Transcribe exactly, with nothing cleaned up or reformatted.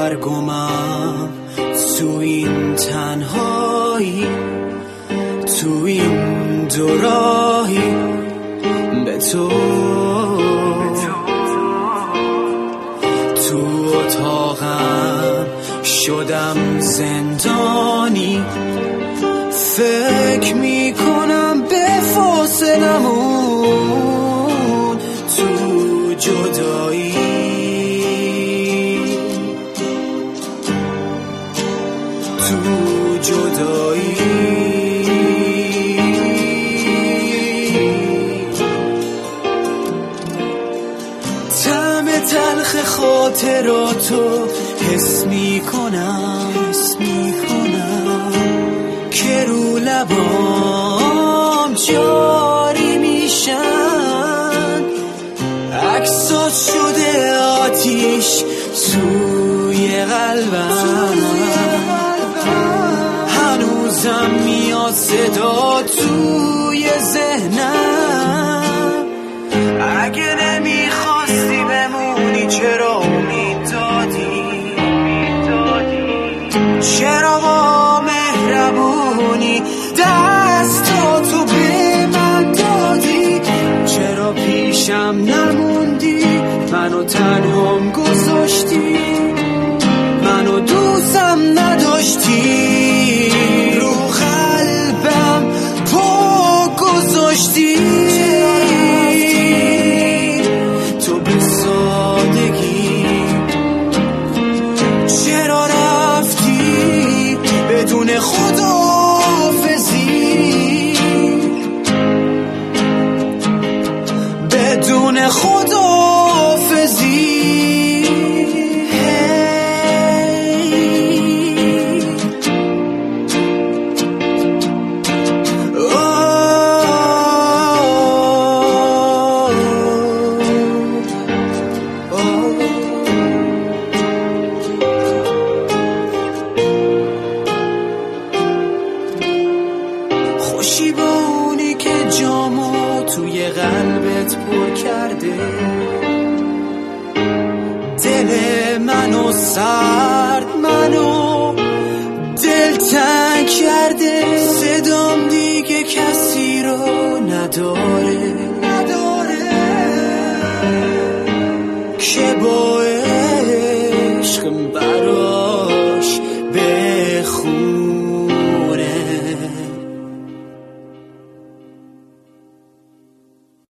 سرگمم تو این تنهایی، تو این دوراهی به تو تو اتاقم شدم زندانی. فکر میکنم به فاصلمون تو جدایی، تو جدایی طعم تلخ خاطراتو حس میکنم، حس میکنم که رو لبام جاری میشن. عکسات شده آتیش توی قلبم، هنوزم میاد صدا توی ذهنم. اگه نمیخواستی بمونی چرا امید دادی؟ چرا با مهربونی دستاتو به من دادی؟ چرا پیشم نموندی؟ منو تنهام گذاشتی، منو دوستم نداشتی، رو قلبم پا گذاشتی. تو به سادگی چرا رفتی بدون خداحافظی، بدون خداحافظی. خوشی با اونی که جامو توی قلبت پر کرده، دل منو سرد، منو دلتنگ کرده. صدام دیگه کسی رو نداره،